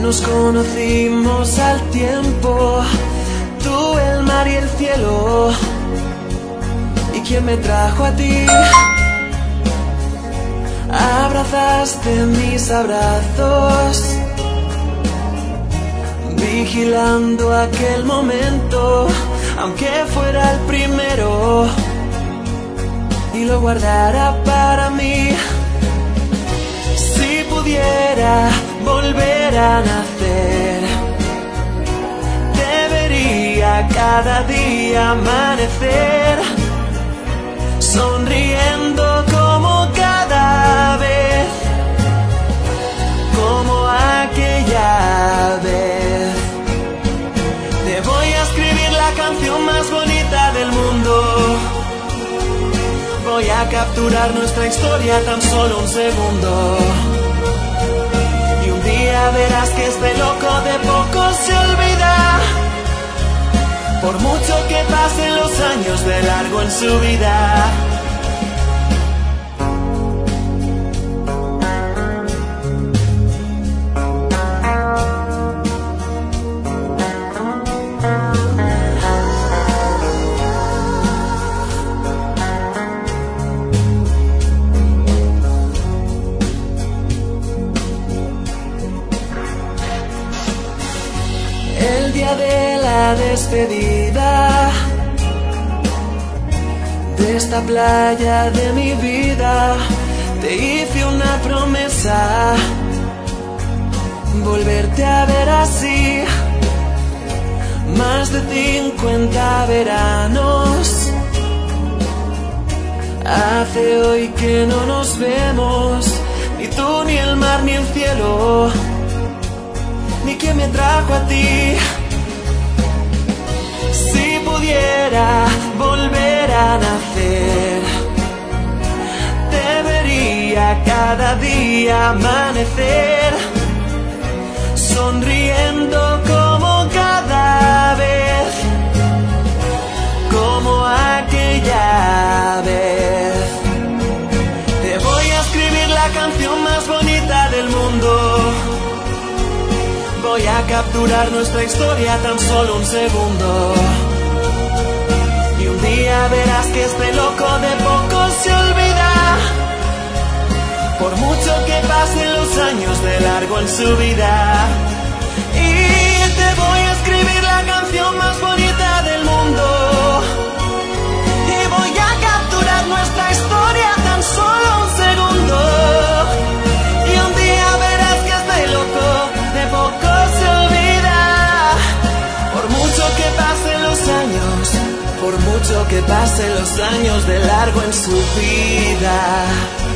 Nos conocimos al tiempo, tú, el mar y el cielo. ¿Y quién me trajo a ti? Abrazaste mis abrazos, vigilando aquel momento, aunque fuera el primero, y lo guardara para mí. Si pudiera volver a nacer, te vería cada día amanecer, sonriendo como cada vez, como aquella vez. Te voy a escribir la canción más bonita del mundo. Voy a capturar nuestra historia tan solo un segundo. Y un día verás que este loco de poco se olvida, por mucho que pasen los años de largo en su vida. El día de la despedida de esta playa de mi vida, te hice una promesa, volverte a ver así. Más de 50 veranos hace hoy que no nos vemos, ni tú, ni el mar, ni el cielo, ni quien me trajo a ti. Si pudiera volver a nacer, te vería cada día amanecer, sonriendo como cada vez, como aquella vez. Te voy a escribir la canción más bonita del mundo. Voy a capturar nuestra historia tan solo un segundo. Y un día verás que este loco de poco se olvida, por mucho que pasen los años de largo en su vida. Y te voy a escribir la canción más bonita del mundo. Y voy a capturar nuestra historia tan solo un segundo. Y un día verás que este loco de poco se olvida, por mucho que pasen los años, por mucho que pasen los años de largo en su vida.